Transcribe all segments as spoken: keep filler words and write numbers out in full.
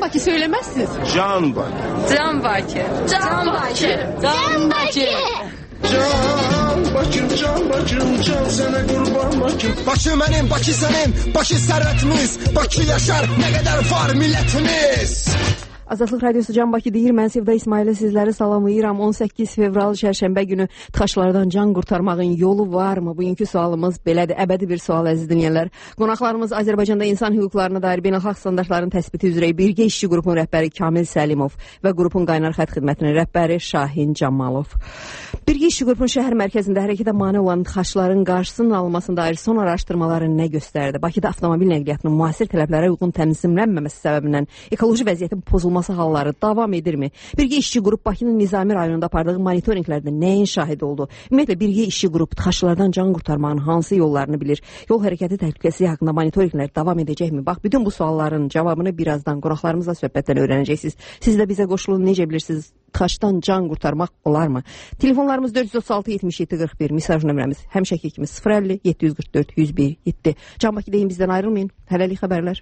Bakı söylemezsiniz. Can Bakı. Can Bakı. Can Bakı. Can Bakı. Can Bakım, can Bakım, can sana kurban Bakım. Bakı benim, Bakı senin, Bakı servetimiz, Bakı yaşar, ne kadar var milletimiz. Azadlıq Radiosu Can Bakı deyir. Mən Sevda İsmail'e sizləri salamlayıram. on səkkiz fevral şərşənbə günü tıxaçlardan can qurtarmağın yolu varmı? Bugünkü sualımız belədir. Əbədi bir sual əziz dinləyənlər. Qonaqlarımız Azərbaycanda insan hüquqlarına dair beynəlxalq standartların təsbiti üzrə Birgə İşçi qrupun rəhbəri Kamil Səlimov və qrupun qaynar xətt xidmətinin rəhbəri Şahin Camalov. Birgə İşçi qrupun şəhər mərkəzində hərəkətə mane olan tıxaçların qarşısının alınmasına dair son araşdırmaları nə göstərdi? Bakıda avtomobil nəqliyyatının müasir tələblərə uyğun tənzimlənməməsi səbəbindən ekoloji vəziyyətin pozulması halları davam edirmi? Birgə İşçi qrup Bakının Nizami rayonunda apardığı monitorinqlərdə nəyin şahidi oldu? Ümumiyyətlə Birgə İşçi qrup tıxaçlardan can qurtarmağın hansı yollarını bilir? Yol hərəkəti təhlükəsi haqqında monitorinqlər davam edəcəkmi? Bax, bütün bu sualların cavabını birazdan qonaqlarımızla söhbətdən öyrənəcəksiniz. Siz də bizə qoşulun, necə bilirsiniz? Tıxaçdan can qurtarmaq olarmı? Telefonlarımız dörd yüz otuz altı yetmiş yeddi qırx bir, mesaj nömrəmiz həmişəki kimi sıfır əlli yeddi yüz qırx dörd yüz bir yeddi. Can Bakı deyin, bizdən ayrılmayın. Hələlik xəbərlər.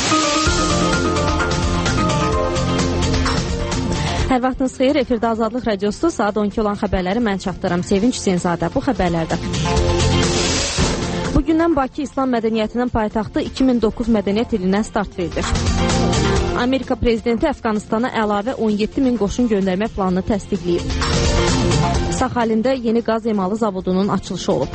Hər vaxtınız xeyir, efirdə Azadlıq Radiosu, saat on iki olan xəbərləri mən çatdıram. Sevinç Hüseynzadə bu xəbərlərdə. Bugündən Bakı İslam mədəniyyətinin paytaxtı iki min doqquz mədəniyyət ilinə start verdi. Amerika prezidenti Əfqanistana əlavə on yeddi min qoşun göndərmə planını təsdiqləyib. Saxalində yeni qaz emalı zavodunun açılışı olub.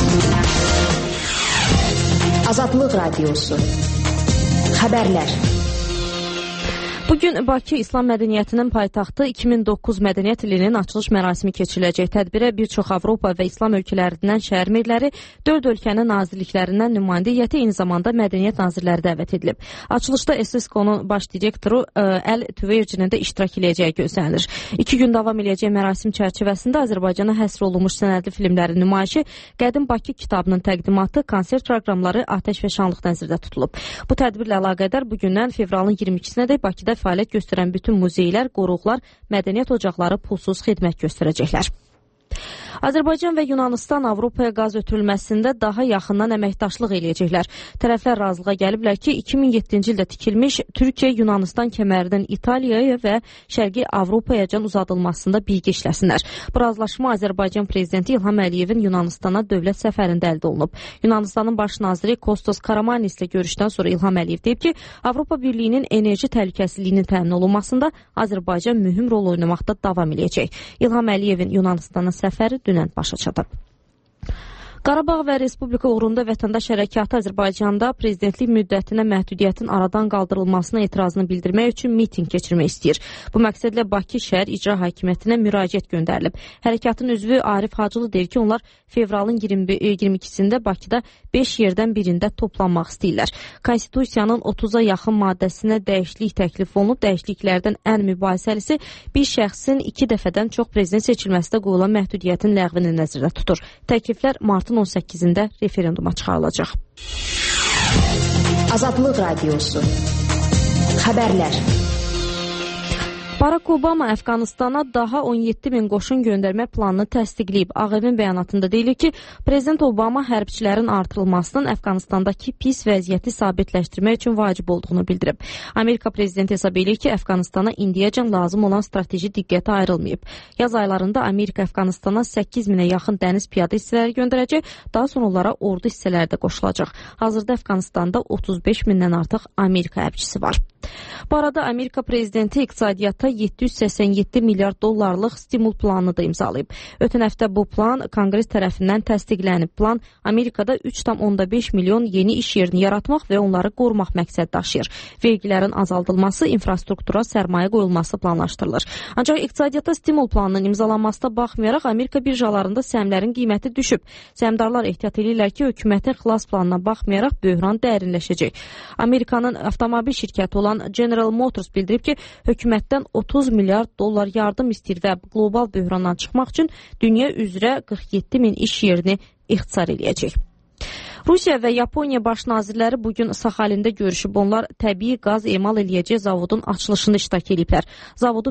Azadlıq Radiosu xəbərlər. Bugün Bakı İslam mədəniyyətinin paytaxtı iki min doqquz mədəniyyət ilinin açılış mərasimi keçiriləcək. Tədbirə bir çox Avropa və İslam ölkələrindən şəhər merləri, dörd ölkənin nazirliklərindən nümayəndə heyəti, eyni zamanda mədəniyyət nazirləri dəvət edilib. Açılışda SSKO'nun baş direktoru Əl Tüvercinin də iştirak edəcəyi gözlənilir. İki gün davam edəcək mərasim çərçivəsində Azərbaycana həsr olunmuş sənədli filmlərin nümayişi, Qədim Bakı kitabının təqdimatı, konsert proqramları, atəş və şanlıq nəzərdə tutulub. Bu tədbirlə əlaqədar bugündən fevralın iyirmi ikisinədək Bakıda fəaliyyət göstərən bütün muzeylər, qoruqlar, mədəniyyət ocaqları pulsuz xidmət göstərəcəklər. Azərbaycan və Yunanistan Avropaya qaz ötürülməsində daha yaxından əməkdaşlıq eləyəcəklər. Tərəflər razılığa gəliblər ki, iki min yeddinci ildə tikilmiş Türkiyə-Yunanistan kəmərinin İtaliyaya və Şərqi Avropaya can uzadılmasında birgə işləsinlər. Bu razılaşma Azərbaycan prezidenti İlham Əliyevin Yunanistana dövlət səfərində əldə olunub. Yunanistanın baş naziri Kostas Karamanlis ilə görüşdən sonra İlham Əliyev deyib ki, Avropa Birliyinin enerji təhlükəsizliyinin təmin olunmasında Azərbaycan mühüm rol oynamaqda davam edəcək. İlham Əliyevin Yunanistana səfəri dünən başa çatıb. Qarabağ və Respublika uğrunda vətəndaş hərəkatı Azərbaycanda prezidentlik müddətinə məhdudiyyətin aradan qaldırılmasına etirazını bildirmək üçün miting keçirmək istəyir. Bu məqsədlə Bakı şəhər icra hakimiyyətinə müraciət göndərilib. Hərəkatın üzvü Arif Hacılı deyir ki, onlar fevralın iyirmi ikisində Bakıda beş yerdən birində toplanmaq istəyirlər. Konstitusiyanın otuza yaxın maddəsinə dəyişiklik təklif olunub. Dəyişikliklərdən ən mübahisəlisi bir şəxsin iki dəfədən çox prezident seçilməsində qoyulan məhdudiyyətin ləğvini nəzərdə tutur. Təkliflər martın on səkkizində referenduma çıxarılacaq. Azadlıq Radiosu xəbərlər. Barack Obama Əfqanistana daha on yeddi min qoşun göndərmə planını təsdiqləyib. Ağ Evin bəyanatında deyilir ki, Prezident Obama hərbçilərin artırılmasının Əfqanistandakı pis vəziyyəti sabitləşdirmək üçün vacib olduğunu bildirib. Amerika prezidenti hesab edir ki, Əfqanistana indiyəcən lazım olan strateji diqqətə ayrılmayıb. Yaz aylarında Amerika Əfqanistana səkkiz minə yaxın dəniz piyada hissələri göndərəcək, daha sonra onlara ordu hissələri də qoşulacaq. Hazırda Əfqanistanda otuz beş mindən artıq Amerika hərbçisi var. Bu arada Amerika prezidenti iqtisadiyyata yeddi yüz səksən yeddi milyard dollarlıq stimul planını da imzalayıb. Ötən həftə bu plan Konqres tərəfindən təsdiqlənib. Plan Amerikada üç tam onda beş milyon yeni iş yerini yaratmaq və onları qorumaq məqsəd daşıyır. Vergilərin azaldılması, infrastruktura sərmayə qoyulması planlaşdırılır. Ancaq iqtisadiyyata stimul planının imzalanmasına baxmayaraq Amerika birjalarında səhmlərin qiyməti düşüb. Səhmdarlar ehtiyat edirlər ki, hökumətin xilas planına baxmayaraq böhran dərinləşəcək. Amerikanın avtomobil şirkəti olan General Motors bildirib ki, hökumətdən otuz milyard dollar yardım istəyir və qlobal böhrandan çıxmaq üçün dünya üzrə qırx yeddi min iş yerini ixtisar eləyəcək. Rusiya və Yaponiya baş nazirləri bugün Saxalində görüşüb. Onlar təbii qaz emal eləyəcək zavodun açılışında iştirak ediblər. Zavodun